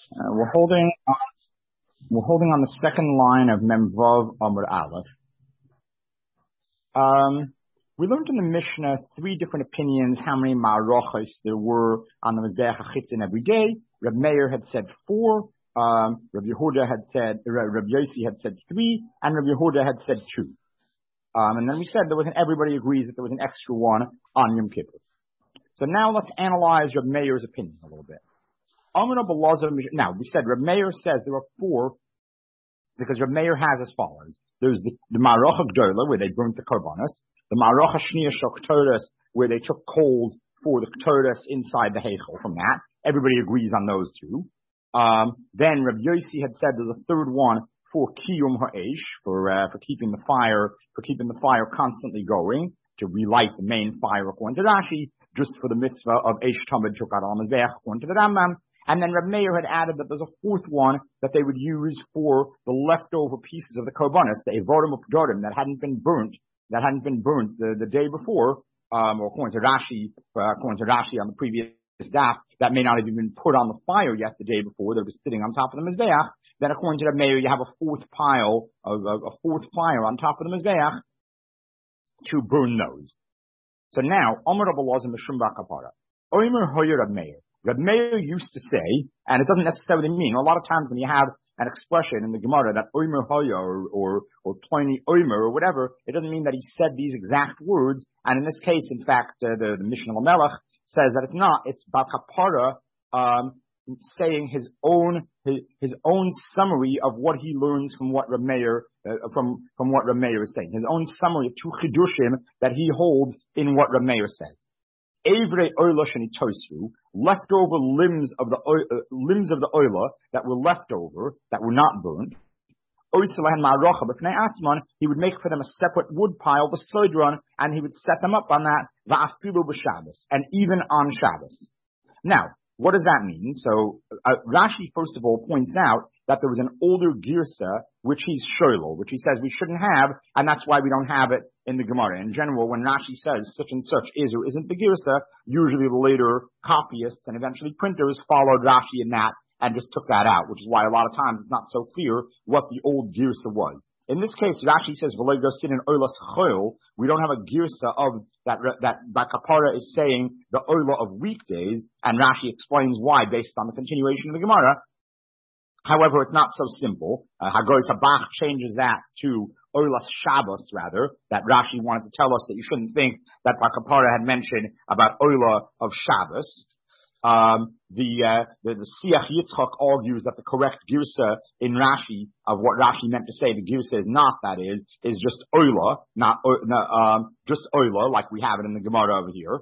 We're holding on the second line of Memvav Amud Aleph. We learned in the Mishnah 3 different opinions how many ma'arochos there were on the Mizbeach HaChitzin every day. Reb Meir had said 4, Reb Yehuda had said, Reb Yossi had said 3, and Reb Yehuda had said 2. And then we said everybody agrees that there was an extra one on Yom Kippur. So now let's analyze Reb Meir's opinion a little bit. Now, we said Reb Meir says there are 4, because Reb Meir has as follows. There's the Ma'arocha Gdola, where they burnt the Karbanos, the Ma'arocha Shniya Shel K'toros, where they took coals for the K'toros inside the Heichel from that. Everybody agrees on those 2. Then Reb Yossi had said there's a 3rd one for Kiyum Ha'esh, for keeping the fire constantly going, to relight the main fire according to Rashi, just for the mitzvah of Eish Tamid Chukat al Mizbeach according to the Rambam. And then Reb Meir had added that there's a 4th one that they would use for the leftover pieces of the Karbanos, the Evorim of Pdorim that hadn't been burnt the day before, or according to Rashi on the previous daf, that may not have even been put on the fire yet the day before, they're just sitting on top of the Mizbeach. Then according to Reb Meir, you have a 4th pile of a 4th fire on top of the Mizbeach to burn those. So now, Omer Rabbi Elazar Mishum Bar Kapara. Omer Hoyer Reb Meir. Reb Meir used to say, and it doesn't necessarily mean, a lot of times when you have an expression in the Gemara that Omer Hoyer or Pliny Omer or whatever, it doesn't mean that he said these exact words. And in this case, in fact, the Mishnah Lamelech says that it's not. It's Bar Kapara, saying his own summary of what he learns from what Reb Meir from what Reb Meir is saying. His own summary of 2 chidushim that he holds in what Reb Meir says. Evrei oila sheni tosru, leftover limbs of the oila that were left over, that were not burnt. Oiselahan ma'arocha b'fnei atzman, he would make for them a separate wood pile, the soidron, and he would set them up on that va'afilu b'Shabbos, and even on Shabbos. Now, what does that mean? So Rashi, first of all, points out that there was an older girsa, which he's shoylo, which he says we shouldn't have, and that's why we don't have it in the Gemara. In general, when Rashi says such and such is or isn't the girsa, usually the later copyists and eventually printers followed Rashi in that and just took that out, which is why a lot of times it's not so clear what the old girsa was. In this case, Rashi says, we don't have a girsa of that Bar Kapara is saying the oila of weekdays, and Rashi explains why based on the continuation of the Gemara. However, it's not so simple. Hagoy Sabach changes that to oilas Shabbos, rather, that Rashi wanted to tell us that you shouldn't think that Bar Kapara had mentioned about oila of Shabbos. The Siach Yitzchak argues that the correct girsa in Rashi of what Rashi meant to say, the girsa is not, that is just oila, just oila, like we have it in the Gemara over here.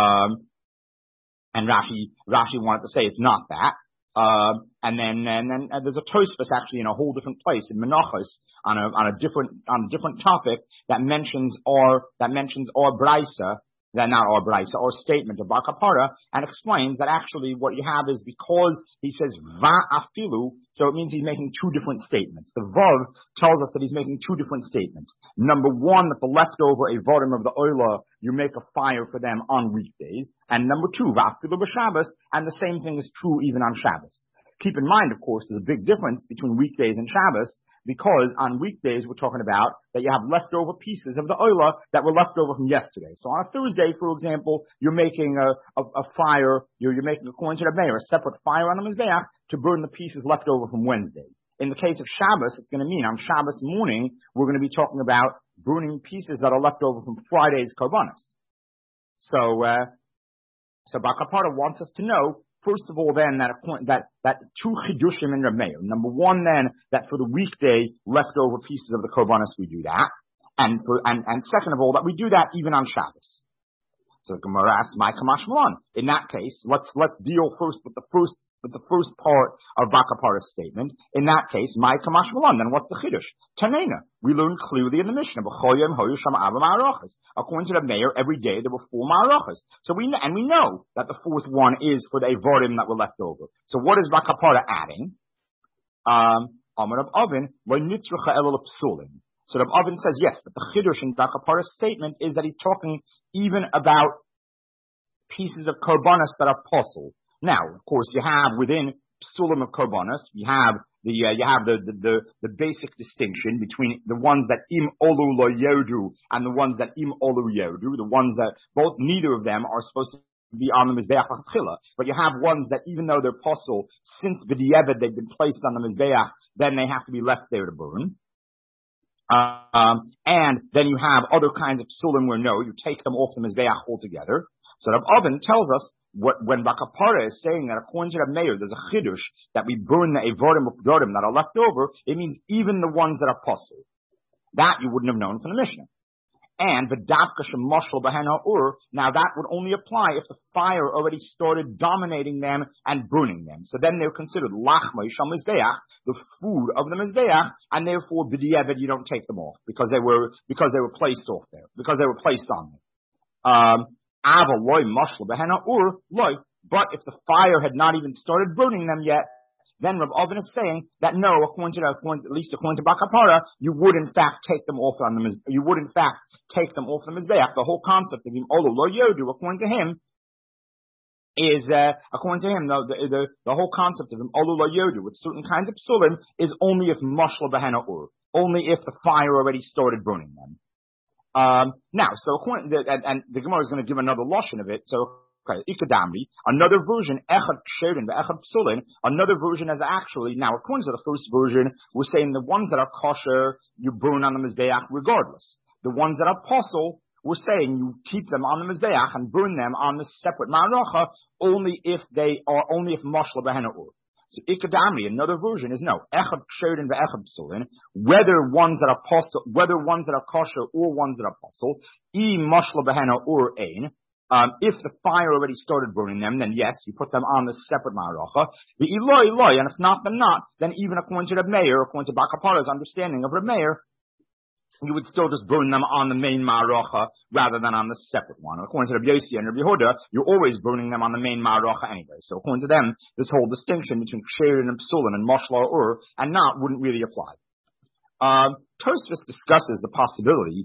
And Rashi wanted to say it's not that. And then there's a Tosfos actually in a whole different place in Menachos on a different topic that mentions our Braisa. That not our Braisa, our statement of Bar Kapara, and explains that actually what you have is because he says va'afilu, so it means he's making 2 different statements. The Vav tells us that he's making 2 different statements. Number 1, that the leftover avodim of the oila, you make a fire for them on weekdays. And number 2, va'afilu b'Shabbos, and the same thing is true even on Shabbos. Keep in mind, of course, there's a big difference between weekdays and Shabbos, because on weekdays we're talking about that you have leftover pieces of the oila that were left over from yesterday. So on a Thursday, for example, you're making a fire, you're making, according to the Meir, a separate fire on the Mizbeach to burn the pieces left over from Wednesday. In the case of Shabbos, it's going to mean on Shabbos morning, we're going to be talking about burning pieces that are left over from Friday's Karbanos. So Bar Kapara wants us to know, first of all, then, that 2 chidushim in Reb Meir. Number 1, then, that for the weekday leftover pieces of the Karbanos we do that, and second of all, that we do that even on Shabbos. So the Gemara asks, "My kamash malan." In that case, let's deal first with the first part of Bar Kapara's statement. In that case, my kamash malan. Then what's the chiddush? Tanena. We learn clearly in the Mishnah. According to the Meir, every day there were 4 ma'arochas. So we know that the 4th one is for the avodim that were left over. So what is Bar Kapara adding? Amar Rav Avin lo nitzracha ela l'psulim. So Rav Avin says yes, but the chiddush in Bar Kapara's statement is that he's talking even about pieces of karbanos that are possible. Now, of course, you have within psulim of korbanos. You have the basic distinction between the ones that im olu lo yodu and the ones that im olu yodu, the ones that both, neither of them are supposed to be on the Mizbeach Chila. But you have ones that even though they're puzzle, since B'di'evet they've been placed on the Mizbeach, then they have to be left there to burn. And then you have other kinds of psulim where no, you take them off the Mizbeach altogether. So Rav Oven tells us when Bakapara is saying that according to Rav Meir, there's a chidush that we burn the evorim of Dorim that are left over, it means even the ones that are puzzle. That you wouldn't have known from the Mishnah. And the Davka Shemashal Bahena Ur, now that would only apply if the fire already started dominating them and burning them. So then they're considered Lachma Yishal Mizbeach, the food of the Mizbeach, and therefore B'di'evet you don't take them off because they were placed off there, because they were placed on there. Ava loy mashal behena ur loy. But if the fire had not even started burning them yet, then Rav Oven is saying that no, at least according to Bakapara, you would in fact take them off on the Mizbeach. The whole concept of him olu lo yodu, according to him, is the whole concept of him olu lo yodu with certain kinds of psulim is only if mashal behena ur, only if the fire already started burning them. Now, so according to and the Gemara is going to give another lashon of it. So, okay, ikadamri, another version, echad ksherin, echad psulin, another version is actually, now according to the first version, we're saying the ones that are kosher, you burn on the Mizbeach regardless. The ones that are posel, we're saying you keep them on the Mizbeach and burn them on the separate ma'aracha only if mashla behena ur. So ikadamri, another version is no, echad ksherin ve'echad psulin, whether ones that are kosher or ones that are posel, mashla behena ur ein. If the fire already started burning them, then yes, you put them on the separate ma'aracha. The iloi, and if not, then not. Then even according to Reb Meir, according to Bakapara's understanding of Reb Meir, you would still just burn them on the main ma'aracha rather than on the separate one. According to Reb Yossi and Reb Yehuda, you're always burning them on the main ma'aracha anyway. So according to them, this whole distinction between ksherin and psulin and mashla ur and not wouldn't really apply. Tosfos discusses the possibility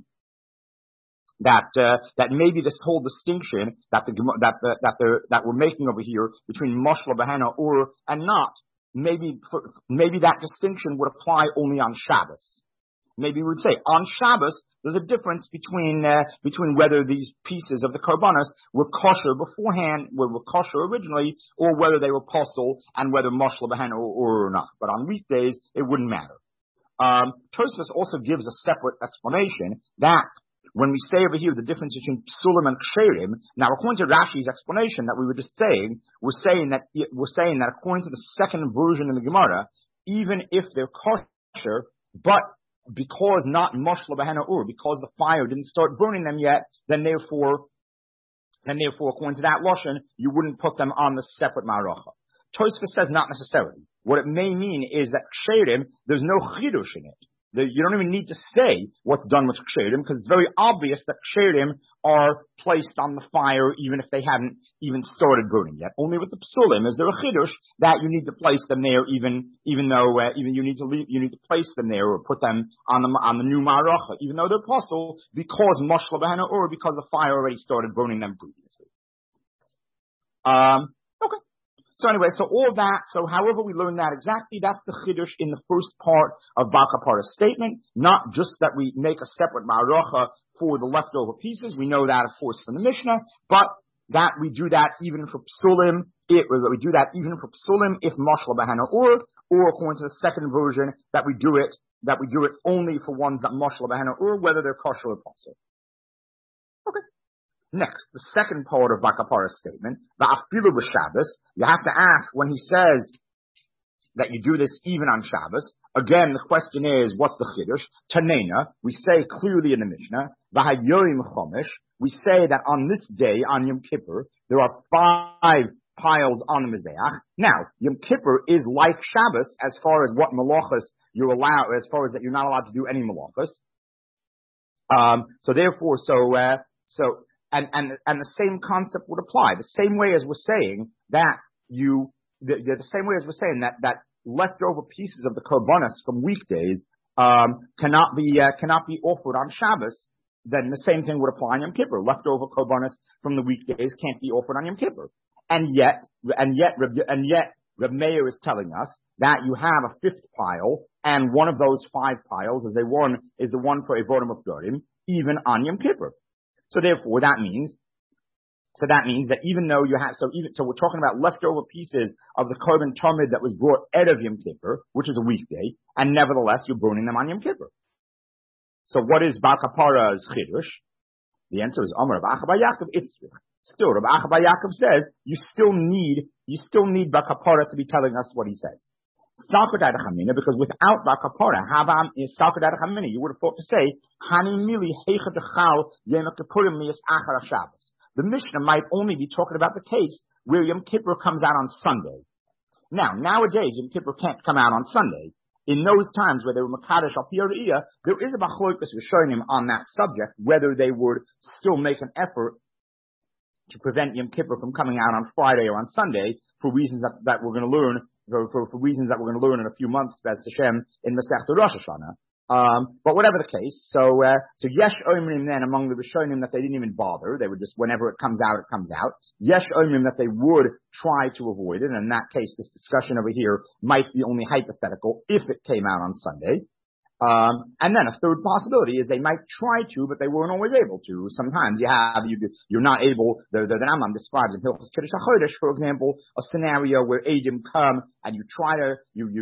that maybe this whole distinction that we're making over here between mashla behena ur and not, maybe that distinction would apply only on Shabbos. Maybe we would say on Shabbos there's a difference between whether these pieces of the korbanos were kosher beforehand, were kosher originally, or whether they were posel and whether mashla behena or not. But on weekdays it wouldn't matter. Tosfos also gives a separate explanation that when we say over here the difference between psulim and ksherim, now according to Rashi's explanation that we were just saying, we're saying that according to the second version of the Gemara, even if they're kosher, but because not mashla behena ur, because the fire didn't start burning them yet, then therefore according to that lashon, you wouldn't put them on the separate ma'aracha. Tosfos says not necessarily. What it may mean is that ksherim, there's no chidush in it. You don't even need to say what's done with ksherim because it's very obvious that ksherim are placed on the fire even if they haven't even started burning yet. Only with the psulim is there a chidush that you need to place them there even though you need to place them there or put them on the new ma'aracha even though they're posel because mashla behena or because the fire already started burning them previously. Okay. So anyway, so all that, so however we learn that exactly, that's the chidush in the first part of Bakapara's statement, not just that we make a separate ma'aracha for the leftover pieces, we know that of course from the Mishnah, but that we do that even for psulim, if mashla behena or according to the second version, that we do it only for ones that mashla behena or whether they're kosher or posel. Okay. Next, the second part of Bakapara's statement, the afilu b'Shabbos, you have to ask when he says that you do this even on Shabbos. Again, the question is, what's the chiddush? Tanena, we say clearly in the Mishnah, v'hayoyim chomesh, we say that on this day, on Yom Kippur, there are 5 piles on the Mizbeach. Now, Yom Kippur is like Shabbos as far as what malachas you're allowed, as far as that you're not allowed to do any malachas. And the same concept would apply. The same way as we're saying that that leftover pieces of the korbanos from weekdays cannot be offered on Shabbos. Then the same thing would apply on Yom Kippur. Leftover korbanos from the weekdays can't be offered on Yom Kippur. And yet Reb Meir is telling us that you have a fifth pile, and one of those 5 piles is the one for Avodim of Dorim, even on Yom Kippur. So therefore, that means that even though you have, so we're talking about leftover pieces of the Korban Tamid that was brought out of Yom Kippur, which is a weekday, and nevertheless you're burning them on Yom Kippur. So what is Bar Kapara's Chidush? The answer is Amar Rav Acha bar Yaakov Itzrich. Still, Rav Acha bar Yaakov says you still need Bar Kapara to be telling us what he says. Because without Bar Kapara, you would have thought to say, the Mishnah might only be talking about the case where Yom Kippur comes out on Sunday. Now, nowadays, Yom Kippur can't come out on Sunday. In those times where they were Makadosh al Pi Re'iyah, there is a Machlokas Rishonim on that subject, whether they would still make an effort to prevent Yom Kippur from coming out on Friday or on Sunday for reasons that we're going to learn, for reasons that we're going to learn in a few months, B'ez Hashem, in Masechta Rosh Hashanah. But whatever the case, so Yesh Omrim then among the Rishonim that they didn't even bother. They would just, whenever it comes out, it comes out. Yesh Omrim that they would try to avoid it. And in that case, this discussion over here might be only hypothetical if it came out on Sunday. And then a third possibility is they might try to, but they weren't always able to. Sometimes you're not able, the Rambam describes in Hilchos Kiddush HaChodesh, for example, a scenario where Eidim come and you try to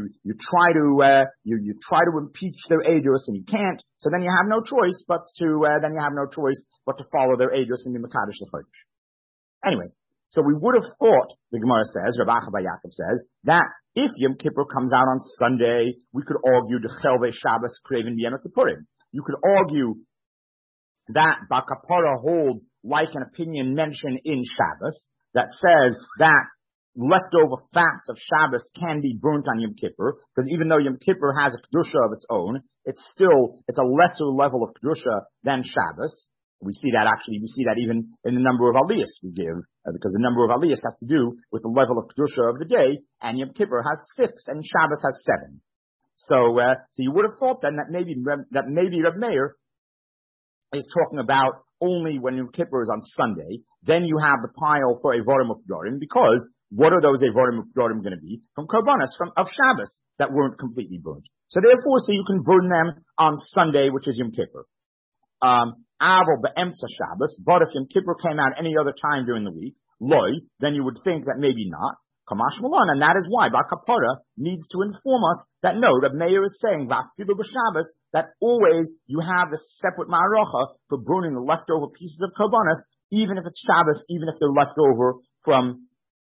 impeach their Eidos and you can't, so then you have no choice but to follow their Eidos and be Mekadosh HaChodesh. Anyway, so we would have thought, the Gemara says, Rav Acha bar Yaakov says, that if Yom Kippur comes out on Sunday, we could argue the Chelvei Shabbos Kraven B'Yom Kippurim. You could argue that Bar Kapara holds like an opinion mentioned in Shabbos that says that leftover fats of Shabbos can be burnt on Yom Kippur, because even though Yom Kippur has a Kedusha of its own, it's a lesser level of Kedusha than Shabbos. We see that even in the number of aliyahs we give, because the number of aliyahs has to do with the level of kedusha of the day, and Yom Kippur has 6, and Shabbos has 7. So you would have thought then that maybe Reb Meir is talking about only when Yom Kippur is on Sunday. Then you have the pile for Avodim Updorim, because what are those Avodim Updorim going to be? From Korbanos, of Shabbos, that weren't completely burnt. So therefore, you can burn them on Sunday, which is Yom Kippur. Avol be'emtza Shabbos, but if Yom Kippur came out any other time during the week, loy, then you would think that maybe not. Kamash Malon, and that is why Bar Kapara needs to inform us that no, Reb Meir is saying Vafilu b'Shabbos that always you have the separate ma'arocha for burning the leftover pieces of korbanos, even if it's Shabbos, even if they're left over from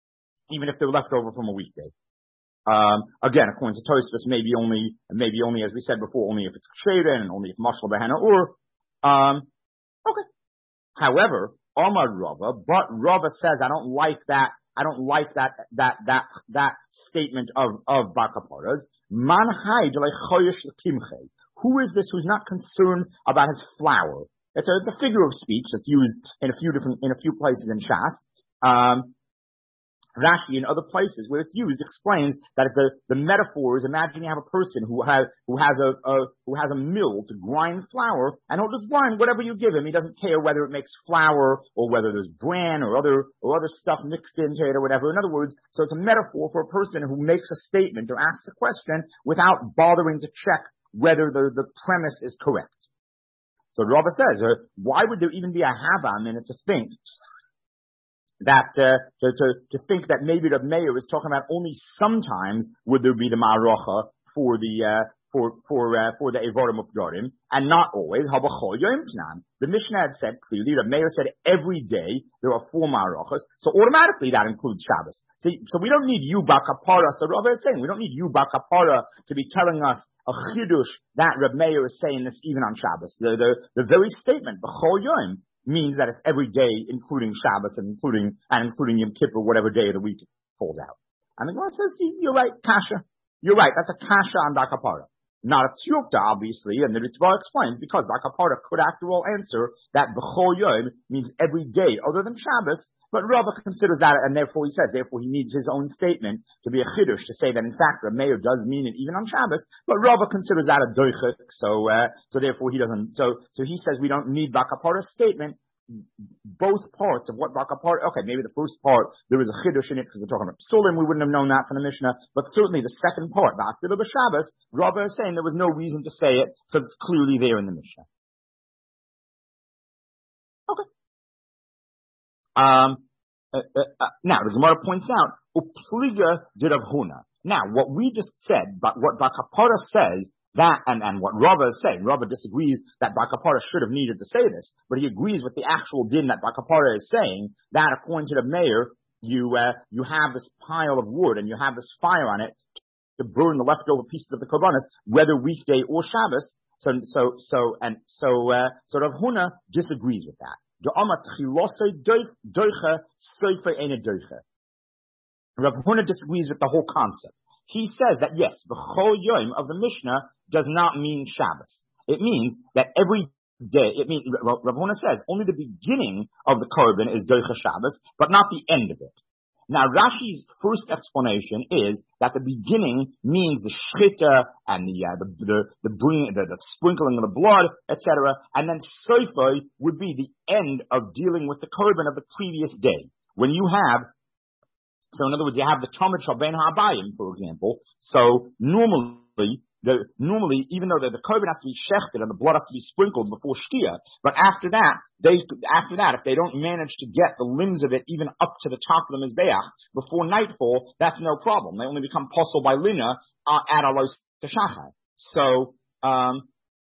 a weekday. Again, according to Tosfos, maybe only as we said before, only if it's Ksheira and only if Mashal Behena Ur. Okay. However, Amar Rava, but Rava says, I don't like that statement of Bar Kapara's. Man hay de lechoyesh lekimche. Who is this who's not concerned about his flour? It's a figure of speech that's used in a few places in Shas. Rashi in other places where it's used explains that if the metaphor is, imagine you have a person who has a mill to grind flour, and he'll just grind whatever you give him. He doesn't care whether it makes flour or whether there's bran or other stuff mixed into it or whatever. In other words, so it's a metaphor for a person who makes a statement or asks a question without bothering to check whether the premise is correct. So Rava says, why would there even be a havam in it to think that to think that maybe Reb Meir is talking about only sometimes would there be the ma'arocha for the Evorim Updorim, and not always. The Mishnah had said clearly, Reb Meir said every day there are 4 ma'arochas, so automatically that includes Shabbos. So we don't need you Bar Kapara. So Rava is saying we don't need you Bar Kapara to be telling us a chidush that Reb Meir is saying this even on Shabbos. The very statement b'chol yom means that it's every day, including Shabbos and including Yom Kippur, whatever day of the week it falls out. And the Gemara says, you're right, kasha. You're right, that's a kasha on Bar Kapara. Not a tiyufta, obviously, and the Ritva explains, because Bar Kapara could after all answer that b'chol yom means every day other than Shabbos, but Rava considers that, and therefore he needs his own statement to be a chidush, to say that in fact Reb Meir does mean it even on Shabbos, but Rava considers that a doichik, so therefore he doesn't, so he says we don't need Bar Kapara's statement both parts of what Bar Kapara, okay, maybe the first part, there was a chiddush in it because we're talking about psulim, we wouldn't have known that from the Mishnah, but certainly the second part, Ba'afilu b'Shabbos, Rava is saying there was no reason to say it because it's clearly there in the Mishnah. Okay. Now, the Gemara points out, Upliga did Rav Huna. Now, what we just said, but what Bar Kapara says, that, and what Rava is saying, Rava disagrees that Bar Kapara should have needed to say this, but he agrees with the actual din that Bar Kapara is saying, that according to the mayor, you have this pile of wood and you have this fire on it to burn the leftover pieces of the korbanos, whether weekday or Shabbos. So Rav Huna disagrees with that. Rav Huna disagrees with the whole concept. He says that yes, the Chol Yom of the Mishnah does not mean Shabbos. It means that every day, Rav Huna says only the beginning of the korban is Doicha Shabbos, but not the end of it. Now Rashi's first explanation is that the beginning means the shchita and the sprinkling of the blood, etc. And then Soifoi would be the end of dealing with the korban of the previous day. When you have, so in other words, you have the Talmud Shal Ben HaBayim, for example. So normally, even though the korban has to be shechted and the blood has to be sprinkled before Shkia, but after that, if they don't manage to get the limbs of it even up to the top of the Mizbeach before nightfall, that's no problem. They only become possible by Lina at Alos Teshachar. So Rav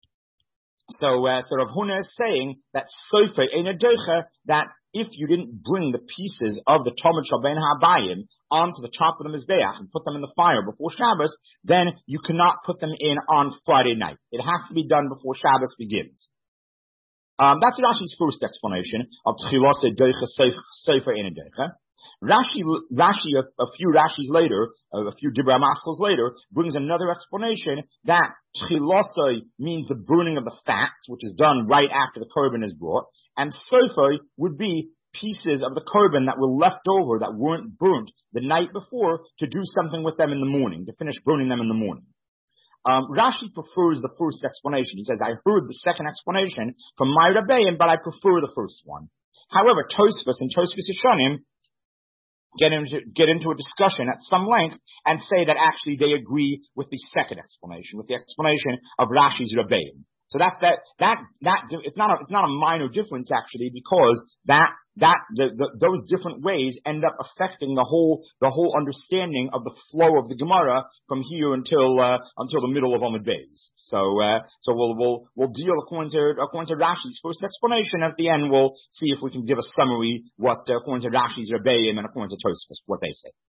Huna is saying that Sofer Eina Doicha, that if you didn't bring the pieces of the Talmud Shal Ben HaBayim onto the top of the Mizbeach and put them in the fire before Shabbos, then you cannot put them in on Friday night. It has to be done before Shabbos begins. That's Rashi's first explanation of Tchilosei Doicha Sofer Eina Doicha. Rashi, a few Rashis later, a few Divrei Maschos later, brings another explanation that Tchilosei means the burning of the fats, which is done right after the korban is brought, and Sofer would be pieces of the korban that were left over that weren't burnt the night before to do something with them in the morning, to finish burning them in the morning. Rashi prefers the first explanation. He says, I heard the second explanation from my Rebbeim, but I prefer the first one. However, Tosfos and Tosfos Yeshanim get into a discussion at some length and say that actually they agree with the second explanation, with the explanation of Rashi's Rebbeim. So it's not a minor difference actually, because those different ways end up affecting the whole understanding of the flow of the Gemara from here until the middle of Amud Beis. So we'll deal according to Rashi's first explanation. At the end, we'll see if we can give a summary what according to Rashi's Rebbeim and according to Tosfos what they say.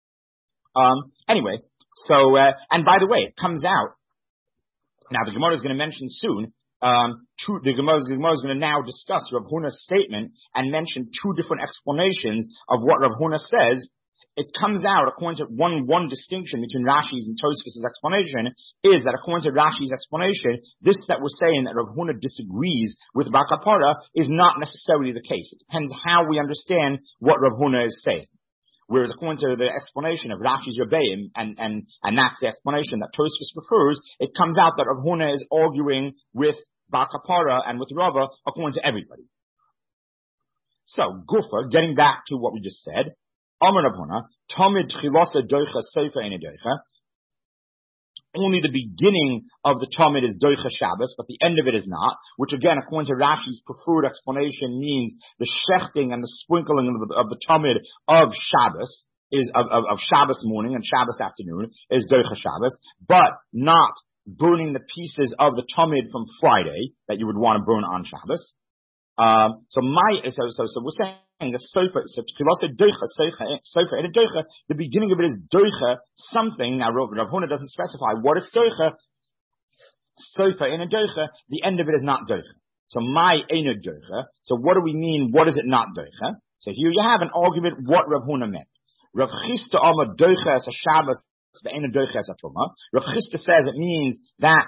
Anyway, so and by the way, it comes out. Now, the Gemara is going to mention soon, the Gemara is going to now discuss Rav Huna's statement and mention two different explanations of what Rav Huna says. It comes out, according to one distinction between Rashi's and Tosfos' explanation is that according to Rashi's explanation, this that we're saying that Rav Huna disagrees with Bar Kapara is not necessarily the case. It depends how we understand what Rav Huna is saying. Whereas according to the explanation of Rashi's Rebbeim, and that's the explanation that Tosfos prefers, it comes out that Rav Huna is arguing with Bar Kapara and with Rava according to everybody. So, Gufa, getting back to what we just said, Amar Rav Huna, Tamid Tchilasa Doicha Sofer Eina Doicha, only the beginning of the Talmud is Doicha Shabbos, but the end of it is not, which again, according to Rashi's preferred explanation, means the shechting and the sprinkling of the Talmud of Shabbos, of Shabbos morning and Shabbos afternoon, is Doicha Shabbos, but not burning the pieces of the Talmud from Friday that you would want to burn on Shabbos. So we're saying the sofer, the beginning of it is doicha, something. Now Rav Huna doesn't specify what is doicha. Sofer in a doicha, the end of it is not doicha. So my ena doicha. So what do we mean? What is it not doicha? So here you have an argument what Rav Huna meant. Rav Chisda Amar doicha as a Shabbos, the ena doicha as a Tumah. Rav Chisda says it means that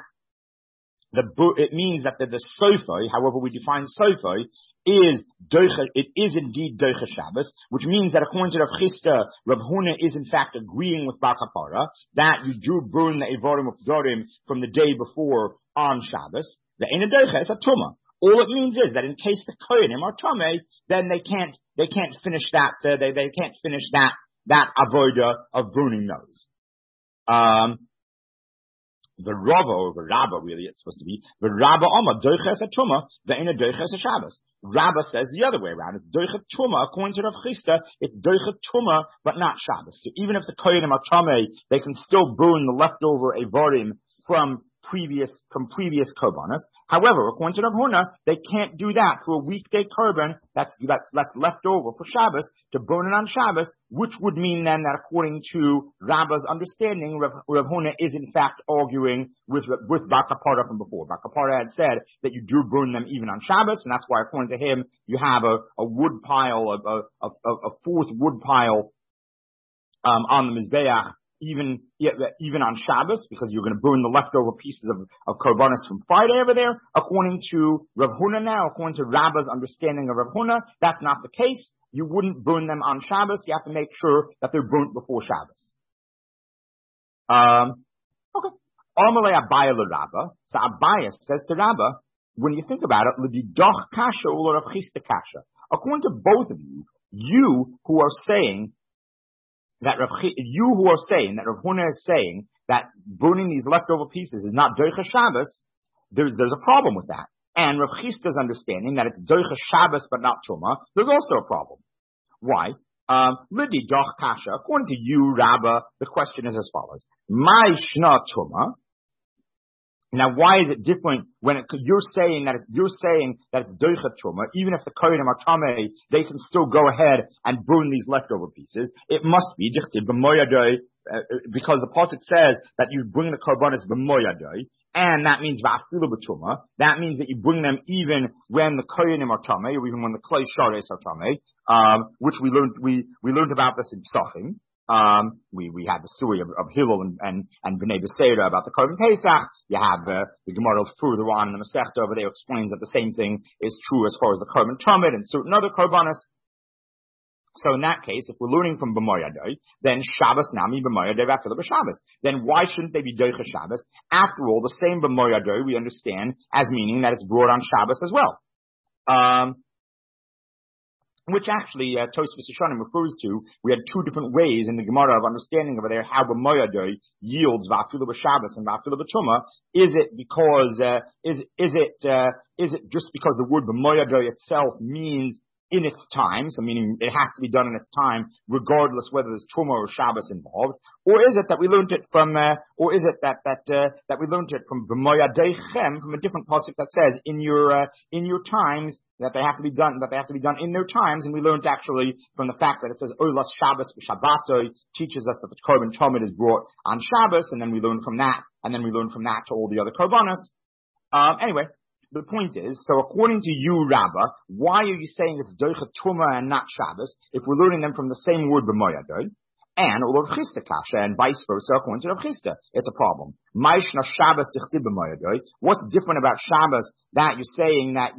the sofer, however we define sofer, is doicha. It is indeed doicha Shabbos, which means that according to Rav Chisda, Rav Huna is in fact agreeing with Bar Kapara that you do burn the Evarim of Dorim from the day before on Shabbos. The Eina Doicha is a Tumah. All it means is that in case the kohenim are tamei, then they can't finish that. They can't finish that avoda of burning those. The Rabba really it's supposed to be the Rabba Amma doiches a tuma, the ina doiches a Shabbos. Rabba says the other way around. It's doichet tuma according to Rav Chisda. It's doichet tuma, but not Shabbos. So even if the kohenim are tamei, they can still burn the leftover avarim from previous korbanos. However, according to Rav Huna, they can't do that for a weekday korban that's left over for Shabbos to burn it on Shabbos, which would mean then that according to Rabba's understanding, Rav Huna is in fact arguing with Bar Kapara from before. Bar Kapara had said that you do burn them even on Shabbos, and that's why according to him you have a wood pile, a fourth wood pile on the Mizbeach, even on Shabbos, because you're going to burn the leftover pieces of korbanos from Friday over there. According to Rav Huna now, according to Rabba's understanding of Rav Huna, that's not the case. You wouldn't burn them on Shabbos. You have to make sure that they're burnt before Shabbos. Okay. Amalei Abaya Rabba. So Abaya says to Rabba, when you think about it, l'didoch kasha or Rav Chisda kasha. According to both of you, you who are saying that Rav Huna is saying that burning these leftover pieces is not doicha Shabbos, there's a problem with that. And Rav Chisda's understanding that it's doicha Shabbos but not Tuma, there's also a problem. Why? Lidi doch kasha. According to you, Rabba, the question is as follows: My shna Tuma. Now, why is it different when you're saying that it's doichet truma? Even if the kohenim are tamei, they can still go ahead and burn these leftover pieces. It must be dichtiv b'moyadoi, because the pasuk says that you bring the korbanos b'moyadoi, and that means va'afilu b'truma. That means that you bring them even when the kohenim are tamei, or even when the klei shares are tamei, which we learned about this in Psachim. We had the story of Hillel and Bnei Beseira about the Korban Pesach. You have the Gemara further on in the Masechta over there explains that the same thing is true as far as the Korban Tamid and certain other Korbanos. So in that case, if we're learning from B'moyadoi, then Shabbos nami B'moyadoi v'afilu b'Shabbos. Then why shouldn't they be doicha Shabbos? After all, the same B'moyadoi we understand as meaning that it's brought on Shabbos as well. Which actually Tosfos Yeshanim refers to. We had two different ways in the Gemara of understanding over there how b'moyadoi yields va'afilu b'Shabbos and va'afilu b'Tuma. Is it because is it just because the word b'moyadoi itself means in its time, so meaning it has to be done in its time, regardless whether there's Truma or Shabbos involved, or is it that we learned it from, that we learned it from B'moyadeichem, from a different pasuk that says in your times that they have to be done in their times, and we learned actually from the fact that it says Olas Shabbos b'Shabbatoi teaches us that the Korban Tamid is brought on Shabbos, and then we learn from that, to all the other Korbanos. Anyway. The point is, so according to you, Rabba, why are you saying it's doichet truma and not Shabbos if we're learning them from the same word b'moyadoi? And or Rav Chisda kasha, and vice versa according to Rav Chisda, it's a problem. Ma'ishna Shabbos tichtib b'moyadoi. What's different about Shabbos that you're saying that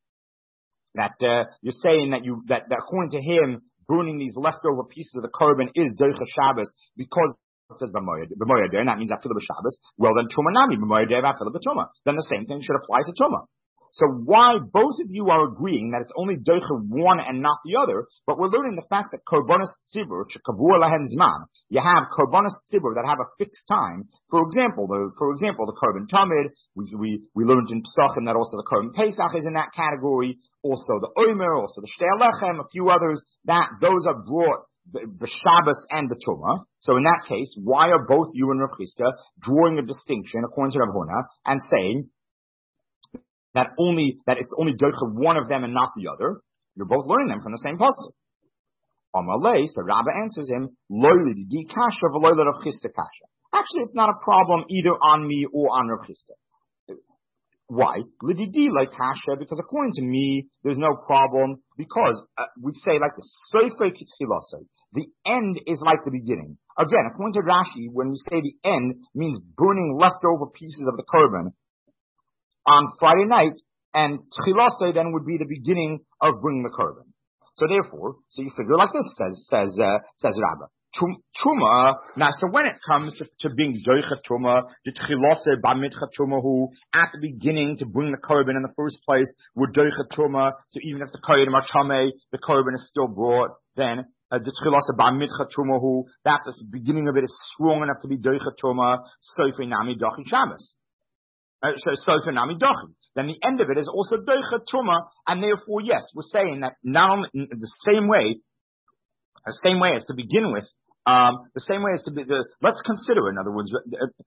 according to him burning these leftover pieces of the korban is doichet Shabbos because it says b'moyadei, and that means afilu b'Shabbos. Well, then truma nami b'moyadei afilu b'truma. Then the same thing should apply to truma. So why both of you are agreeing that it's only doicha one and not the other, but we're learning the fact that korbanos tzibur shekavur lahem zman. You have korbanos tzibur that have a fixed time. For example, the korban tamid. We learned in Pesachim that also the korban Pesach is in that category. Also the omer, also the shtei alechem, a few others that those are brought the Shabbos and the Tuma. So in that case, why are both you and Rav Chisda drawing a distinction according to Rav Huna and saying that it's only doicha one of them and not the other? You're both learning them from the same pasuk. Amalei, so Rabba answers him, loyli di kasha v'loyli Rav Chisda kasha. Actually, it's not a problem either on me or on Rav Chisda. Why? Lididi like kasha, because according to me, there's no problem, because we say like the end is like the beginning. Again, according to Rashi, when we say the end means burning leftover pieces of the korban on Friday night, and tchilasei then would be the beginning of bringing the korban. So therefore, so you figure like this, says Rabbah. Truma. Now, so when it comes to being Zoichet Truma, the Tchilose Bamidcha Truma, who at the beginning to bring the korban in the first place would Zoichet Truma, so even if the Kohen Machame, the korban is still brought, then the Tchilose Bamidcha Truma, who that the beginning of it is strong enough to be Zoichet Truma, Sofer Nami Dochi Shabbos. So Sofer Nami Dochi. Then the end of it is also Zoichet Truma, and therefore, yes, we're saying that not only the same way as to begin with, the same way as to be let's consider, in other words,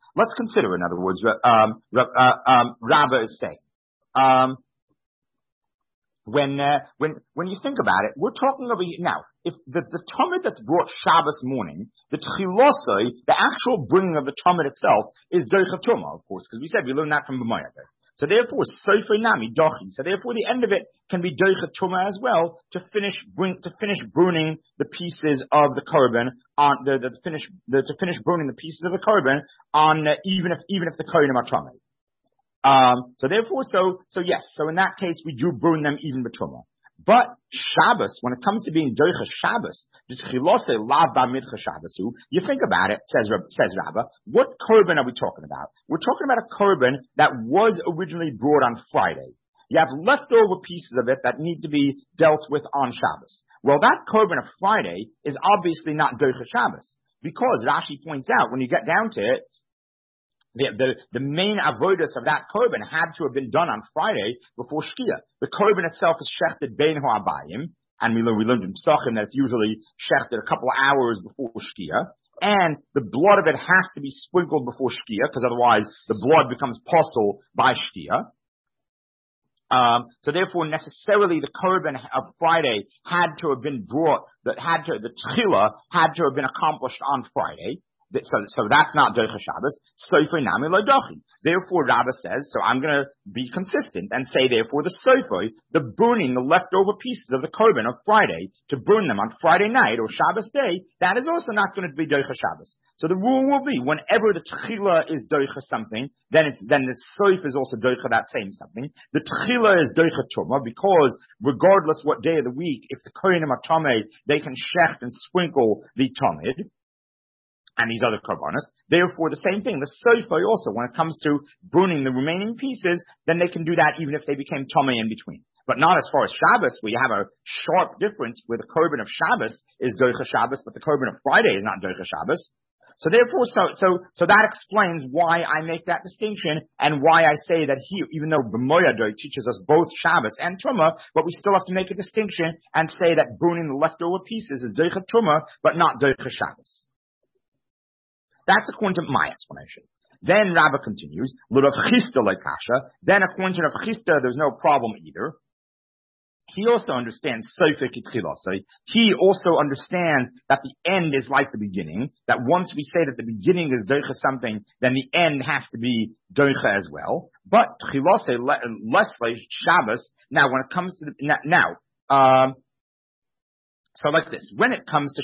Rabbah is saying, when you think about it, we're talking over here now. If the Talmud that's brought Shabbos morning, the Tchilosai, the actual bringing of the Talmud itself is Doichet Truma, of course, because we said we learned that from B'mayah. So therefore, Sofer Nami Dochi. So therefore, the end of it can be Doichet Truma as well to finish burning the pieces of the korban on to finish burning the pieces of the korban on even if the kohen are Truma. So therefore, so yes. So in that case, we do burn them even b'truma. But Shabbos, when it comes to being Doicha Shabbos, the Tchilose Lav Bamidcha Shabbosu, you think about it, says Rabbah, what korban are we talking about? We're talking about a korban that was originally brought on Friday. You have leftover pieces of it that need to be dealt with on Shabbos. Well, that korban of Friday is obviously not Doicha Shabbos, because Rashi points out, when you get down to it, the main avodas of that korban had to have been done on Friday before Shkia. The korban itself is shechted bein ha'abayim, and we learned in Psachim that it's usually shechted a couple of hours before Shkia, and the blood of it has to be sprinkled before Shkia, because otherwise the blood becomes possible by Shkia. So therefore, necessarily the korban of Friday had to have been brought, the tchila had to have been accomplished on Friday. So that's not Doicha Shabbos. Sofer Nami Lo Dochi. Therefore, Rabbah says, so I'm going to be consistent and say, therefore, the Sofer, the burning the leftover pieces of the korban of Friday, to burn them on Friday night or Shabbos day, that is also not going to be Doicha Shabbos. So the rule will be, whenever the Tchila is Doicha something, then the Sofer is also Doicha that same something. The Tchila is Doicha Truma, because regardless what day of the week, if the Kohenim are Tameh, they can shecht and sprinkle the Talmud and these other korbanos. Therefore, the same thing. The sofer also, when it comes to burning the remaining pieces, then they can do that even if they became tamei in between. But not as far as Shabbos, where you have a sharp difference where the korban of Shabbos is Doicha Shabbos, but the korban of Friday is not Doicha Shabbos. So therefore, so that explains why I make that distinction and why I say that here, even though B'moyadoi teaches us both Shabbos and Truma, but we still have to make a distinction and say that burning the leftover pieces is Doicha Truma, but not Doicha Shabbos. That's according to my explanation. Then Rabbah continues, L'Rav Chisda Lekasha. Then according to Rav Chisda, there's no problem either. He also understands Sofer Kitchilosai. He also understands that the end is like the beginning, that once we say that the beginning is Doicha something, then the end has to be Doicha as well. But Tchilosai, less like Shabbos. Now, when it comes to so like this, when it comes to,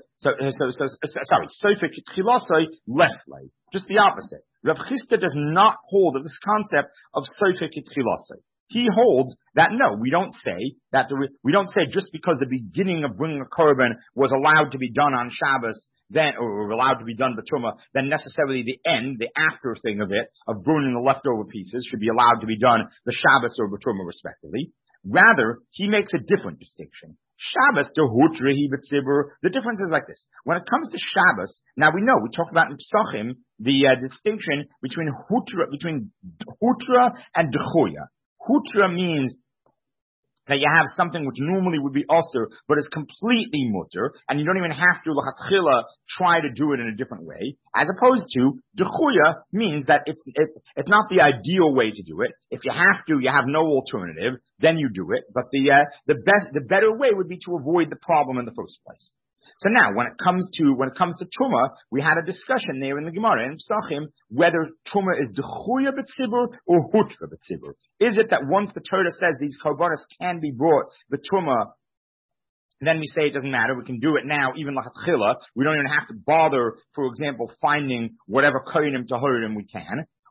Sofer Kitchilosai, less like, just the opposite. Rav Chisda does not hold of this concept of Sofer Kitchilosai. He holds that no, we don't say just because the beginning of bringing a korban was allowed to be done on Shabbos, then, or allowed to be done b'truma, then necessarily the end, the after thing of it, of burning the leftover pieces, should be allowed to be done the Shabbos or b'truma respectively. Rather, he makes a different distinction. Shabbos to Hutrehi b'tzibur. The difference is like this. When it comes to Shabbos, now we know, we talked about in Psachim, the distinction between Hutra and Dechoya. Hutra means that you have something which normally would be usher, but is completely mutter, and you don't even have to l'chatchila try to do it in a different way. As opposed to dechuya means that it's not the ideal way to do it. If you have to, you have no alternative, then you do it. But the better way would be to avoid the problem in the first place. So now, when it comes to Truma, we had a discussion there in the Gemara in Psachim whether Truma is dechuya b'tzibur or hutra b'tzibur. Is it that once the Torah says these korbanos can be brought the Truma, then we say it doesn't matter, we can do it now, even l'chatchila. We don't even have to bother, for example, finding whatever kohenim tahorim we can.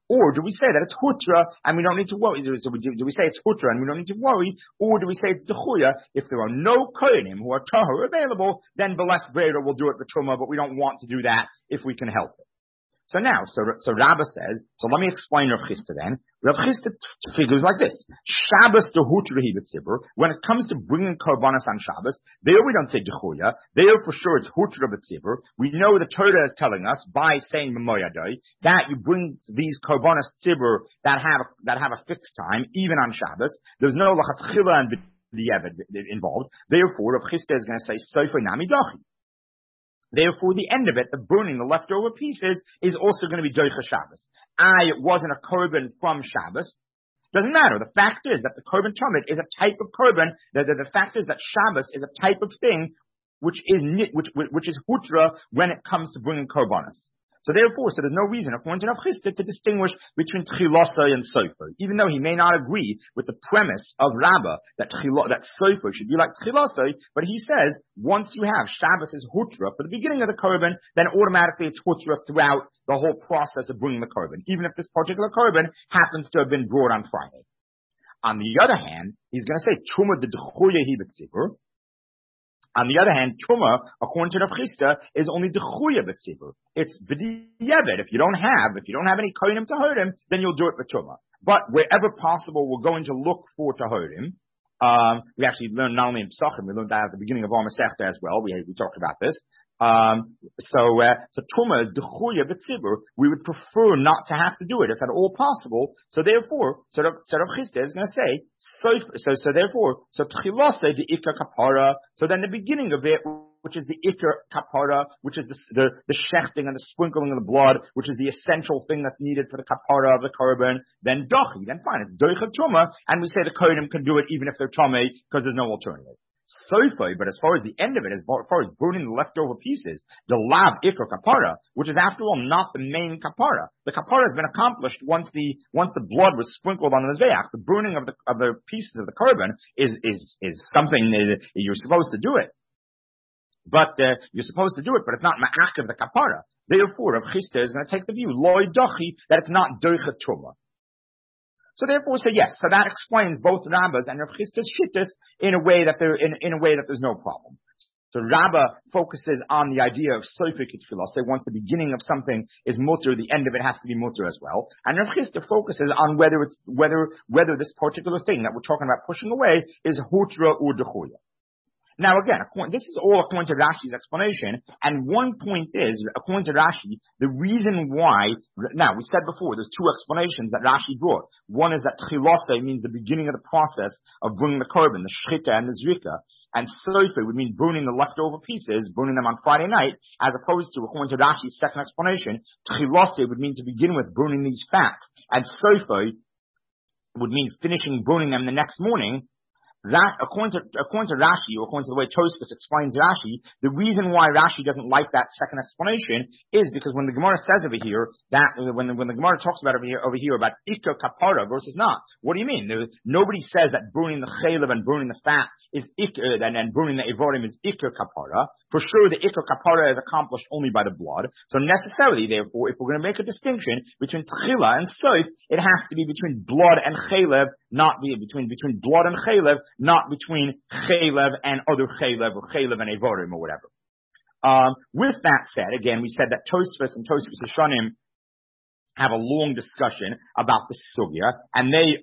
Or do we say that it's hutra and we don't need to worry? Do we say it's hutra and we don't need to worry? Or do we say it's dechuya? If there are no kohenim who are tahor available, then Beles Brera will do it for Truma, but we don't want to do that if we can help it. So Rabbah says, so let me explain Rav Chisda then. Rav Chisda figures like this. Shabbos dehutra hi b'tzibur. When it comes to bringing korbanos on Shabbos, there we don't say dechuya. There for sure it's hutra b'tzibur. We know the Torah is telling us by saying memoyadai that you bring these korbanos tzibur that have a fixed time, even on Shabbos. There's no lachatchila and b'diavad involved. Therefore, Rav Chisda is going to say sofer nami dachi. Therefore, the end of it, the burning the leftover pieces, is also going to be doicha Shabbos. It wasn't a korban from Shabbos. Doesn't matter. The fact is that the korban tamid is a type of korban. The fact is that Shabbos is a type of thing which is hutra when it comes to bringing korbanos. So therefore, there's no reason, according to Rav Chisda, to distinguish between tchilasai and sofer. Even though he may not agree with the premise of Rabbah that sofer should be like tchilasai, but he says once you have Shabbos is hutra for the beginning of the korban, then automatically it's hutra throughout the whole process of bringing the korban, even if this particular korban happens to have been brought on Friday. On the other hand, he's going to say truma de dechuya hi b'tzibur. On the other hand, Truma, according to Rav Chisda, is only dechuya b'tzibur. It's b'diavad. If you don't have any kohenim to hurt him, then you'll do it for Truma. But wherever possible, we're going to look for tahorim. We actually learned not only in Pesachim, we learned that at the beginning of our Masechta as well. We talked about this. So Truma is dechuya b'tzibur. We would prefer not to have to do it if at all possible. So therefore, Rav Chisda is going to say, so tchilase the ikar kapara. So then the beginning of it, which is the ikar kapara, which is the shechting and the sprinkling of the blood, which is the essential thing that's needed for the kapara of the korban. Then dochi, then fine, it's doicha truma, and we say the kohenim can do it even if they're tamei because there's no alternative. Sofa, but as far as the end of it, as far as burning the leftover pieces, the lav ikar kapara, which is after all not the main kapara. The kapara has been accomplished once the blood was sprinkled on the mizbeach. The burning of the pieces of the korban is something that you're supposed to do it. But you're supposed to do it, but it's not ma'ak of the kapara. Therefore, Rav Chisda is going to take the view loy dachi that it's not doicha truma. So therefore, yes. So that explains both Rabbah's and Rav Chisda's shittas in a way that there's no problem. So Rabbah focuses on the idea of sofer kitfilah. So once the beginning of something is mutter, the end of it has to be mutter as well. And Rav Chisda focuses on whether this particular thing that we're talking about pushing away is hutra or dechuya. Now again, this is all according to Rashi's explanation, and one point is, according to Rashi, the reason why, now we said before, there's two explanations that Rashi brought. One is that tchilase means the beginning of the process of bringing the korban, the shchita and the zrika, and sofer would mean burning the leftover pieces, burning them on Friday night, as opposed to, according to Rashi's second explanation, tchilase would mean to begin with burning these fats, and sofer would mean finishing burning them the next morning. That, according to Rashi, or according to the way Tosfos explains Rashi, the reason why Rashi doesn't like that second explanation is because when the Gemara says over here that when the Gemara talks about over here about ikar kapara versus not, what do you mean? Nobody says that burning the chaylev and burning the fat is ikar, and burning the evorim is ikar kapara. For sure, the ikar kapara is accomplished only by the blood. So necessarily, therefore, if we're going to make a distinction between tchila and soif, it has to be between blood and chaylev, not be between blood and chaylev, not between chaylev and other chaylev or chaylev and evorim or whatever. With that said, again, we said that Tosfos and Tosfos Rishonim have a long discussion about the sugya, and they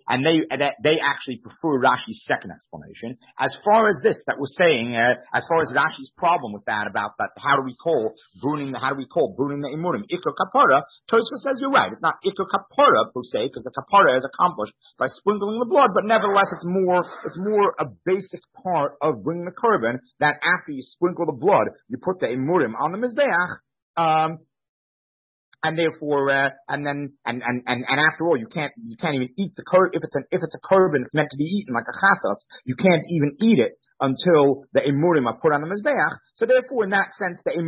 actually prefer Rashi's second explanation. As far as this that we're saying, as far as Rashi's problem with that, about that, how do we call burning the imurim ikar kapara? Tosfos says you're right. It's not ikar kapara per se, because the kapara is accomplished by sprinkling the blood, but nevertheless it's more a basic part of bringing the korban that after you sprinkle the blood, you put the imurim on the mizbeach. And therefore, and after all, you can't even eat the korban. If it's a korban, it's meant to be eaten like a chatas. You can't even eat it until the imurim are put on the mizbeach. So therefore, in that sense, putting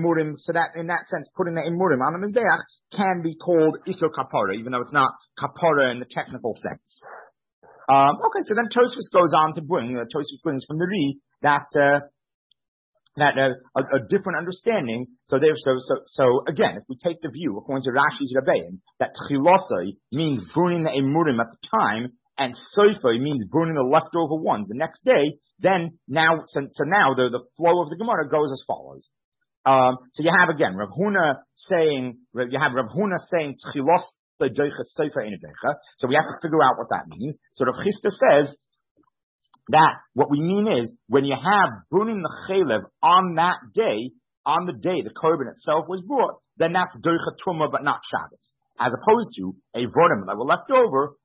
the imurim on the mizbeach can be called ikar kapara, even though it's not kapara in the technical sense. Okay, so then Tosfos goes on to Tosfos brings from the Ri that that a different understanding. So again, if we take the view according to Rashi's Rabbein that Tchilosai means burning the emurim at the time, and Soifai means burning the leftover ones the next day, then now the flow of the Gemara goes as follows. So you have again Rav Huna saying Tchilosai doicha Soifai enedecha. So we have to figure out what that means. So Rav Chisda says that what we mean is when you have burning the chalev on that day, on the day the korban itself was brought, then that's doicha truma but not Shabbos, as opposed to a vodim that were left over.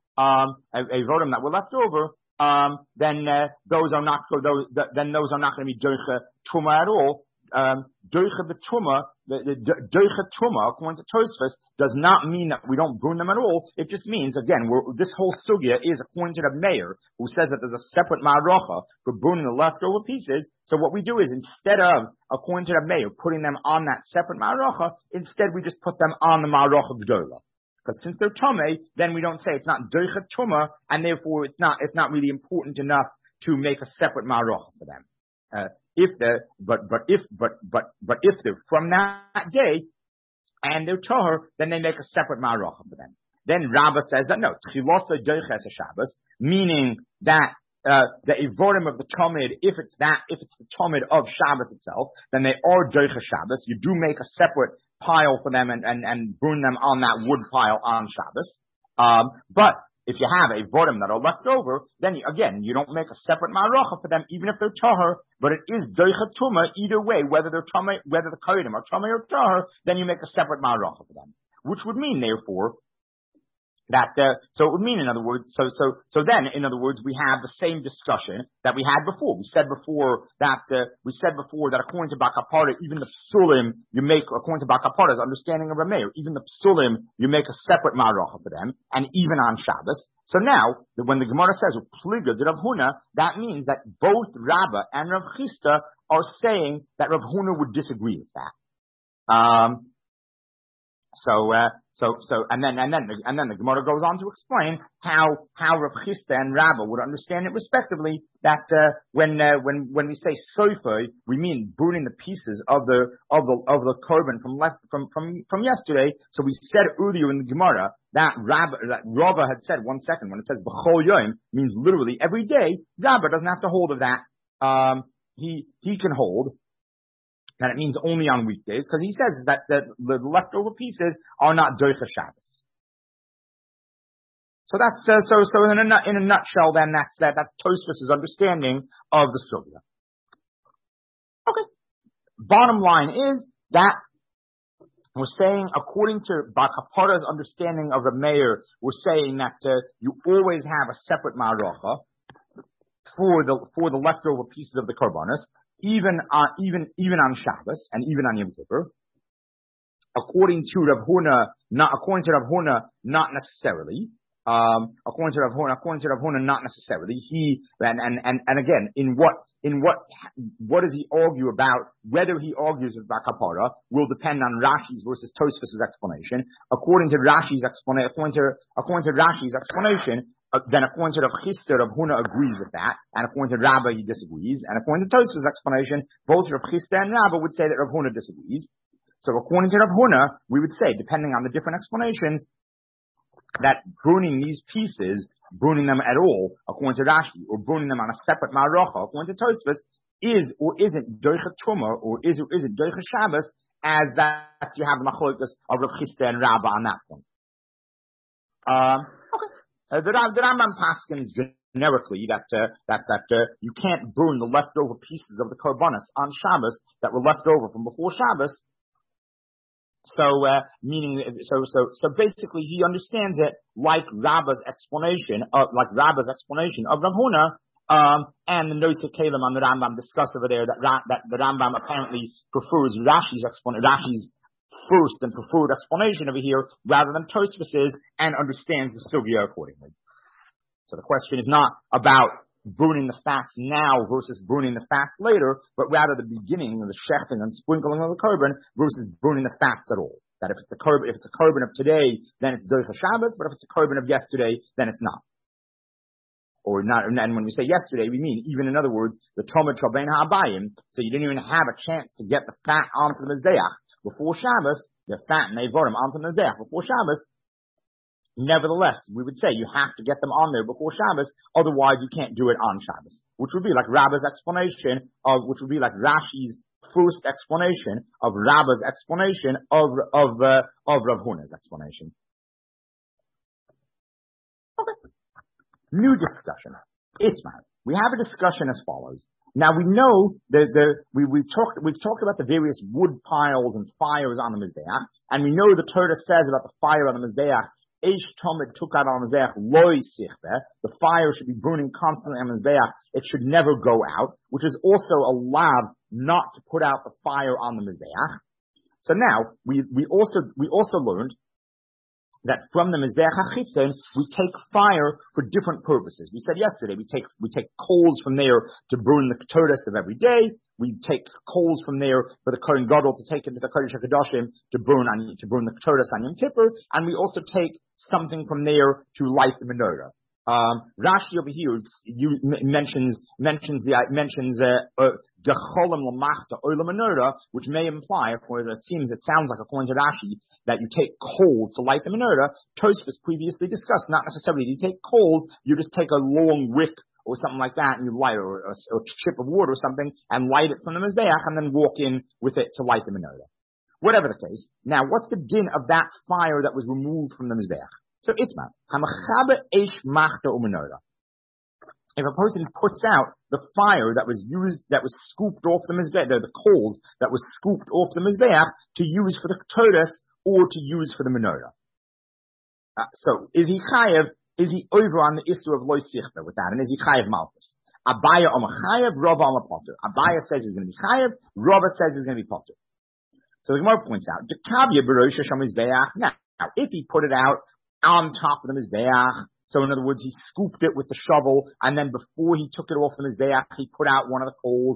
Then those are not going to be doicha truma at all. Doicha b'truma, the doicha truma, according to Tosfos, does not mean that we don't burn them at all. It just means, again, this whole sugya is according to the mayor, who says that there's a separate ma'aracha for burning the leftover pieces. So what we do is, instead of, according to the mayor, putting them on that separate ma'aracha, instead we just put them on the ma'aracha gdola. Because since they're tumah, then we don't say it's not doicha truma, and therefore it's not really important enough to make a separate ma'aracha for them. If they're from that day and they're tahor, then they make a separate ma'aracha for them. Then Rabbah says that no, tchilosa doiches a Shabbos, meaning that the ivorim of the tamid, if it's the tamid of Shabbos itself, then they are doiches Shabbos. You do make a separate pile for them and burn them on that wood pile on Shabbos. But if you have a vodim that are left over, then you don't make a separate ma'aracha for them, even if they're tahor, but it is doicha truma either way, whether the kodim are tamei or tahor, then you make a separate ma'aracha for them. Which would mean, therefore, that, so it would mean, in other words, so then, in other words, we have the same discussion that we had before. We said before that according to Bakapara, even the psulim, you make, according to Bakapara's understanding of Rameir, even the psulim, you make a separate ma'aracha for them, and even on Shabbos. So now, when the Gemara says, Pliga de Rav Huna, that means that both Rabbah and Rav Chisda are saying that Rav Huna would disagree with that. And then the Gemara goes on to explain how Rav Chisda and Rabbah would understand it respectively, that when we say soifai, we mean burning the pieces of the korban from yesterday. So we said earlier in the Gemara that Rabbah had said, one second, when it says b'chol yom means literally every day. Rabbah doesn't have to hold of that. He can hold that it means only on weekdays, because he says that the leftover pieces are not doicha Shabbos. So that's so in a nutshell, then that's Tosfos' understanding of the sugya. Okay. Bottom line is that we're saying, according to Bakapara's understanding of the mayor, we're saying that you always have a separate ma'aracha for the leftover pieces of the korbanos, even on Shabbos and even on Yom Kippur. According to Rav Huna, not necessarily. According to Rav Huna, not necessarily. He and again, in what does he argue about? Whether he argues with Bakapara will depend on Rashi's versus Tosfos' explanation. According to Rashi's explanation, then according to Rav Chisda, Rav Huna agrees with that, and according to Rabbah he disagrees, and according to Tosfos' explanation, both Rav Chisda and Rabbah would say that Rav Huna disagrees. So according to Rav Huna, we would say, depending on the different explanations, that burning these pieces, burning them at all, according to Rashi, or burning them on a separate ma'aracha, according to Tosfos, is or isn't doicha truma, or is or isn't doicha Shabbos, as that you have the machlokas of Rav Chisda and Rabbah on that point. The Rambam paskins generically that you can't burn the leftover pieces of the korbanos on Shabbos that were left over from before Shabbos. So basically he understands it like Rabbah's explanation of Rav Huna, and the Nosei Kalim on the Rambam discuss over there that the Rambam apparently prefers Rashi's first and preferred explanation over here rather than Tosfos's, and understands the sugya accordingly. So the question is not about burning the fats now versus burning the fats later, but rather the beginning of the shechting and sprinkling of the korban versus burning the fats at all. That if it's a korban of today, then it's doicha Shabbos, but if it's a korban of yesterday, then it's not. or not, and when we say yesterday, we mean even, in other words, the Tomid Trabein Ha'abayim, so you didn't even have a chance to get the fat onto the Mizbeach before Shabbos, the fat and Eivorim onto the Mizbeach before Shabbos. Nevertheless, we would say you have to get them on there before Shabbos, otherwise you can't do it on Shabbos, which would be like Rabba's explanation which would be like Rashi's first explanation of Rabba's explanation of Rav Huna's explanation. Okay. New discussion. Itmar. We have a discussion as follows. Now we know that we've talked about the various wood piles and fires on the Mizbeach, and we know the Torah says about the fire on the Mizbeach, Eish Tomid took out on the Mizbeach loy sichbe. The fire should be burning constantly on the Mizbeach. It should never go out, which is also a lav not to put out the fire on the Mizbeach. So now we also learned that from the Mizbeach HaChitzon, we take fire for different purposes. We said yesterday, we take coals from there to burn the Ketores of every day. We take coals from there for the Kohen Gadol to take into the Kodesh HaKadoshim to burn the Ketores on Yom Kippur. And we also take something from there to light the menorah. Rashi over here mentions Gecholim Lamachta Olam Menorah, which may imply, it sounds like according to Rashi, that you take coals to light the menorah. Tosfos previously discussed, not necessarily you take coals, you just take a long wick or something like that, and you light or a chip of wood or something, and light it from the Mizbeach, and then walk in with it to light the menorah. Whatever the case. Now, what's the din of that fire that was removed from the Mizbeach? So Itmar, Hamachabe Eish Machta Umenorah. If a person puts out the fire that was scooped off the Mizbeach, the coals that was scooped off the Mizbeach to use for the Ketores or to use for the menorah. So is he over on the issue of Loy Sichta with that? And is he chayev Malchus? Abaya Chayev, Rava Potter. Abaya says he's going to be chayev, Rava says he's going to be Potter. So the Gemara points out, now, if he put it out on top of the Mizbeach, so in other words, he scooped it with the shovel, and then before he took it off the Mizbeach, he put out one of the coals,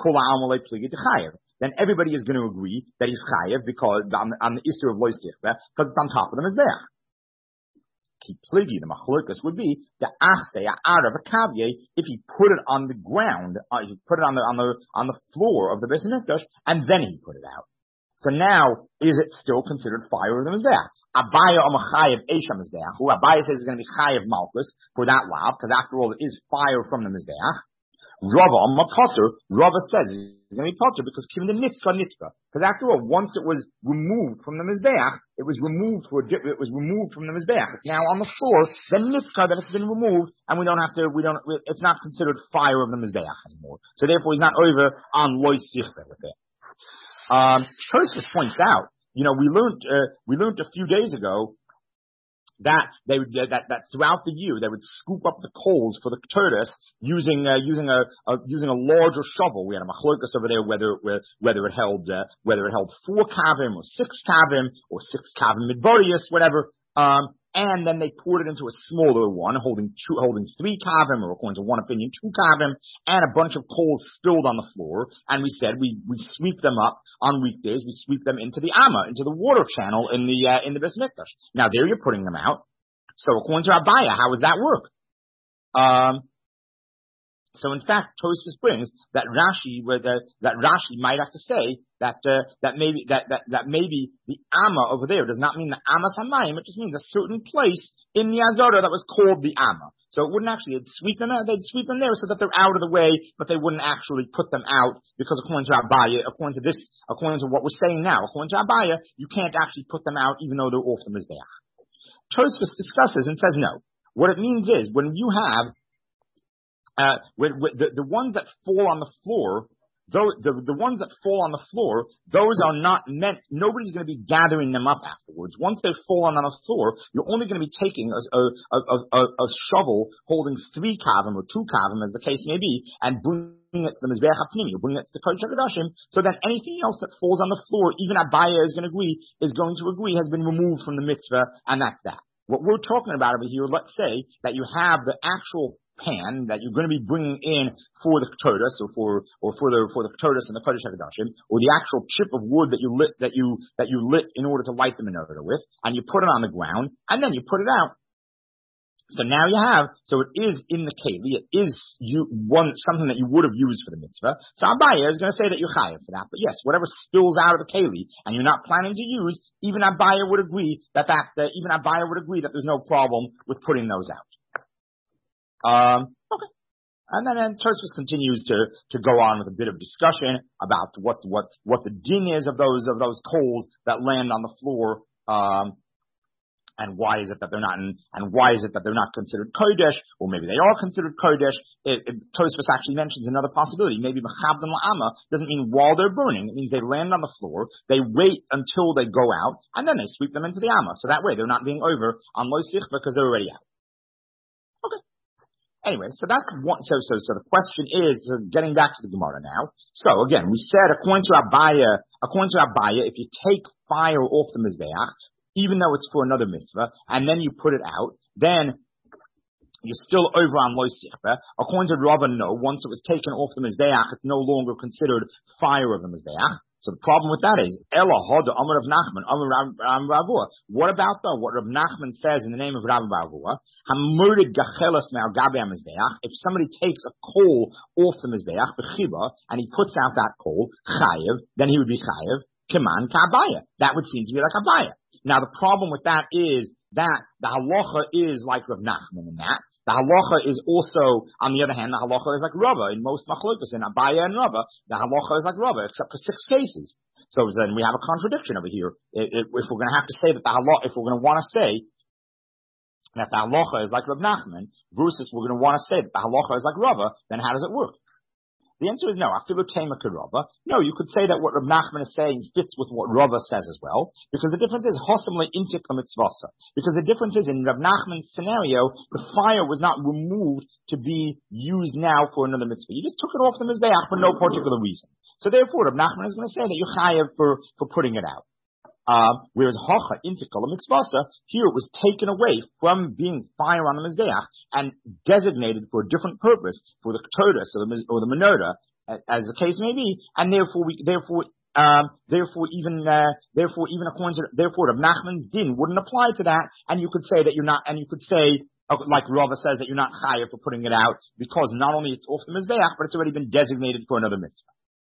then everybody is going to agree that he's chayev because on the issue of Loy Sichta, because it's on top of the Mizbeach. The machlokas would be the achse out of a kavye if he put it on the ground, he put it on the floor of the Beis Hamikdash, and then he put it out. So now, is it still considered fire of the Mizbeach? Abaya Amachayev Esha Mizbeach, who Abaya says is going to be chayev Malchus for that lav, because after all, it is fire from the Mizbeach. Rava Amapotter, Rava says it's going to be potter because Kim the Nitzka Nitzka. Because after all, once it was removed from the Mizbeach, it was removed from the Mizbeach. It's now on the floor, then Nitzka, that it's been removed, and it's not considered fire of the Mizbeach anymore. So therefore, he's not over on Loy Sichta with it. Tosfos points out, we learned a few days ago that that throughout the year they would scoop up the coals for the Ketores using a larger shovel. We had a machlokas over there whether it held 4 kavim or 6 kavim or 6 kavim midbarius, whatever. And then they poured it into a smaller one holding 3 kavim, or according to one opinion 2 kavim, and a bunch of coals spilled on the floor. And we said we sweep them up on weekdays. We sweep them into the Amma, into the water channel in the Beis Hamikdash. Now there you're putting them out. So according to Abaya, how would that work? So in fact, Tosfos brings that Rashi might have to say that maybe the Amma over there does not mean the Amma Samayim, it just means a certain place in the Azara that was called the Amma. So it wouldn't actually, they'd sweep them there so that they're out of the way, but they wouldn't actually put them out, because according to Abaya, according to what we're saying now, according to Abaya, you can't actually put them out even though they're off the Mizbeach. Tosfos discusses and says no. What it means is, when you have the ones that fall on the floor, the ones that fall on the floor, those are not meant, nobody's going to be gathering them up afterwards. Once they've fallen on the floor, you're only going to be taking a shovel holding 3 kavim or 2 kavim, as the case may be, and bringing it to the Mizbeach HaPnimi, you're bringing it to the Kodesh HaKadoshim, so that anything else that falls on the floor, even Abaya is going to agree, has been removed from the mitzvah, and that's that. What we're talking about over here, let's say that you have the actual pan that you're going to be bringing in for the Ketores, or for the Ketores and the Kodesh HaKadoshim, or the actual chip of wood that you lit in order to light the menorah with, and you put it on the ground, and then you put it out. So now you have, so it is in the keli, it is something that you would have used for the mitzvah. So Abaya is going to say that you're chayav for that. But yes, whatever spills out of the keli and you're not planning to use, even Abaya would agree that there's no problem with putting those out. Okay. And then Tosfos continues to go on with a bit of discussion about what the din is of those coals that land on the floor, and why is it that they're not considered kodesh, or maybe they are considered kodesh. Tosfos actually mentions another possibility. Maybe mechabden la'ama doesn't mean while they're burning. It means they land on the floor, they wait until they go out, and then they sweep them into the amma. So that way they're not being over on lo sichva because they're already out. Okay. Anyway, so that's one. So the question is, getting back to the Gemara now. So again, we said according to Abaya, if you take fire off the mizbeach, even though it's for another mitzvah, and then you put it out, then you're still over on lo sichva. According to Rava, no. Once it was taken off the mizbeach, it's no longer considered fire of the mizbeach. So the problem with that is, Ela hoda Amar Rav Nachman, Amar Rav Avua. What about though what Rav Nachman says in the name of Rav Avua? Hamurid gachelas me'al gabe mizbeach. If somebody takes a coal off the mizbeach, b'chiba, and he puts out that coal, chayev, then he would be chayev, keman ka'abaya. That would seem to be like Abaya. Now the problem with that is that the halacha is like Rav Nachman in that. The halacha is also, on the other hand, the halacha is like Rava in most machlokas, in Abaya and Rava. The halacha is like Rava, except for 6 cases. So then we have a contradiction over here. If we're going to have to say that the halacha, if we're going to want to say that the halacha is like Rav Nachman, versus we're going to want to say that the halacha is like Rava, then how does it work? The answer is no. Afilu tema Rava. No, you could say that what Rav Nachman is saying fits with what Rava says as well, because the difference is hosamle intik mitzvasa. Because the difference is in Rav Nachman's scenario, the fire was not removed to be used now for another mitzvah. You just took it off the mizbeach for no particular reason. So therefore, Rav Nachman is going to say that you're chayav for putting it out. Whereas hocha intikal mitzvasa, here it was taken away from being fire on the mizbeach and designated for a different purpose, for the ketores or the menorah, as the case may be, and therefore even according to Rav Nachman's din wouldn't apply to that, and you could say that you're not, and you could say, like Rava says, that you're not chayav for putting it out because not only it's off the mizbeach, but it's already been designated for another mitzvah.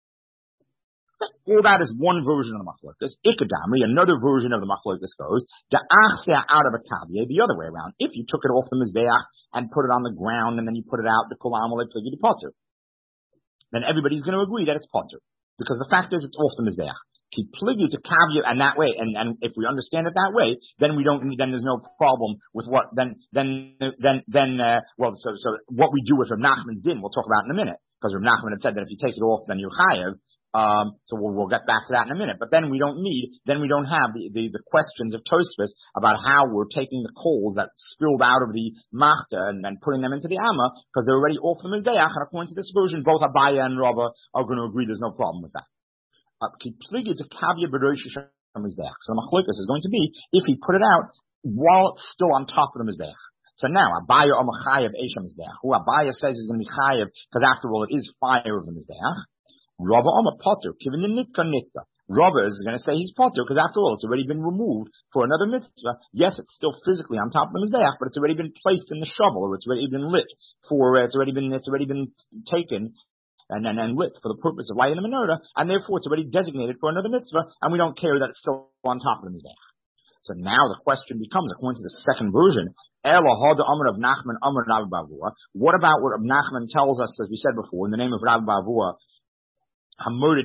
All that is one version of the machlokas. Ikadamri, another version of the machlokas goes, out of a kavya, the other way around. If you took it off the mizbeach and put it on the ground and then you put it out, the kol amalei pligi potter, then everybody's going to agree that it's potter. Because the fact is it's off the mizbeach. Keep pligi to kavya, and that way, and if we understand it that way, then there's no problem with what, so what we do with Rav Nachman's din, we'll talk about in a minute. Because Rav Nachman had said that if you take it off, then you're chayav. So we'll get back to that in a minute. But then we don't have the questions of Tosfos about how we're taking the coals that spilled out of the machta and then putting them into the amma, because they're already off the mizbeach, and according to this version, both Abaya and Rava are going to agree there's no problem with that. So the machlokas is going to be if he put it out while it's still on top of the mizbeach. So now, Abaya or Machayev Esha Mizbeach, who Abaya says is going to be Chayev, because after all, it is fire of the Mizbeach. Rava Omar Potter, given the Nitka. Rava is going to say he's Potter, because after all, it's already been removed for another mitzvah. Yes, it's still physically on top of the Mizbeach, but it's already been placed in the shovel, or it's already been lit it's already been taken and lit for the purpose of lighting the menorah, and therefore it's already designated for another mitzvah, and we don't care that it's still on top of the Mizbeach. So now the question becomes, according to the second version, what about what Rav Nachman tells us, as we said before, in the name of Rav Bavua, if a person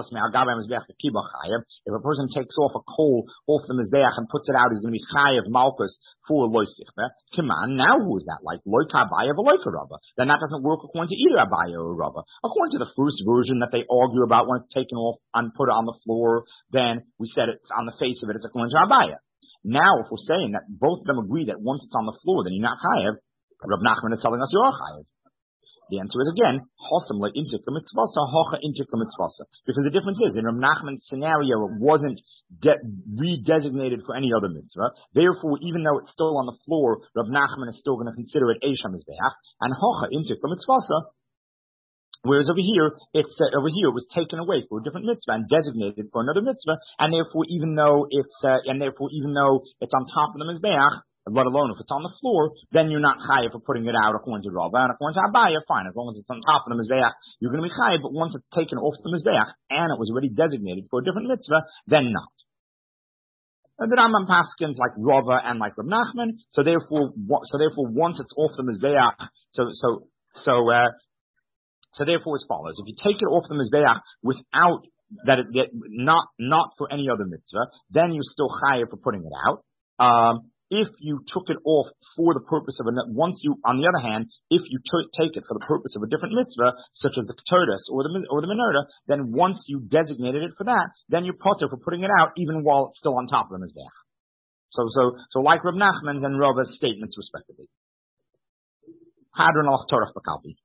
takes off a coal off the mizbeach and puts it out, he's going to be chayav malchus for lo sichva. Come on, now who is that? Like lo ka'abaya v'lo ka'rava. Then that doesn't work according to either Abaya or Rava. According to the first version that they argue about when it's taken off and put it on the floor, then we said it's on the face of it, it's according to Abaya. Now, if we're saying that both of them agree that once it's on the floor, then you're not chayav, Rav Nachman is telling us you are chayav. The answer is again, hosamle intik mitzvasa, hocha intik mitzvasa. Because the difference is, in Rav Nachman's scenario, it wasn't redesignated for any other mitzvah. Therefore, even though it's still on the floor, Rav Nachman is still going to consider it Eisha Mizbeach, and hocha intik mitzvasa. Whereas over here it was taken away for a different mitzvah and designated for another mitzvah, and therefore even though it's on top of the mizbeach, let alone if it's on the floor, then you're not chayav for putting it out according to Rava. And according to Abaya, fine, as long as it's on top of the Mizbeach, you're going to be chayav, but once it's taken off the Mizbeach and it was already designated for a different mitzvah, then not. And the Rambam paskins like Rava and like Reb Nachman, so therefore once it's off the Mizbeach, so therefore as follows: if you take it off the Mizbeach without that, not for any other mitzvah, then you're still chayav for putting it out. If you took it off for the purpose of on the other hand, if you take it for the purpose of a different mitzvah, such as the Keturah or the Menorah, then once you designated it for that, then you're potter for putting it out even while it's still on top of the Mizbeach. So like Reb Nachman's and Rava's statements respectively. Hadron al Torah Bakalpi.